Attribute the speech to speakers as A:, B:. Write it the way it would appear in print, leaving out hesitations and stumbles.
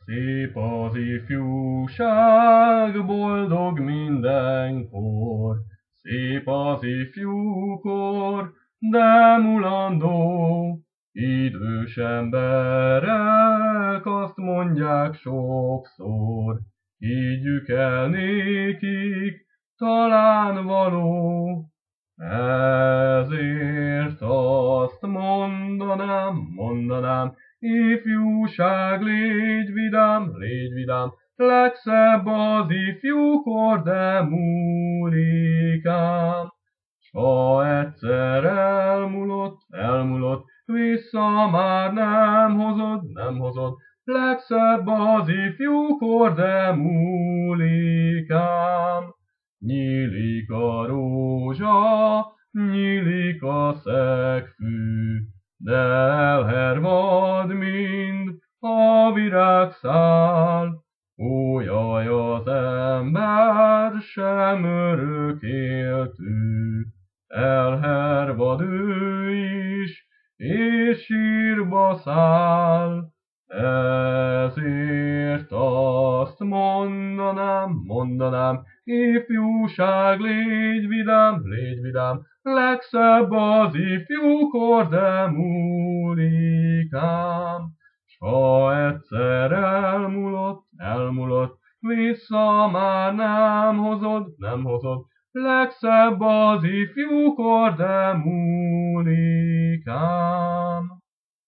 A: Szép az ifjúság, boldog mindenkor, szép az ifjúkor, de mulandó. Idős emberek azt mondják sokszor, higgyük el nékik, talán való. Ezért azt mondanám, ifjúság, légy vidám, legszebb az ifjúkor, de múlik ám. S ha egyszer elmúlott, vissza már nem hozod, legszebb az ifjúkor, de múlik ám. Nyílik a rózsa, nyílik a szegfű, de elhervad mind a virágszál. Ó, jaj, az ember sem örök éltű, elhervad ő is, és sírba száll. Ezért azt mondanám, ifjúság, légy vidám, legszebb az ifjúkor, de múlik ám. S ha egyszer elmúlott, vissza már nem hozod, legszebb az ifjúkor, de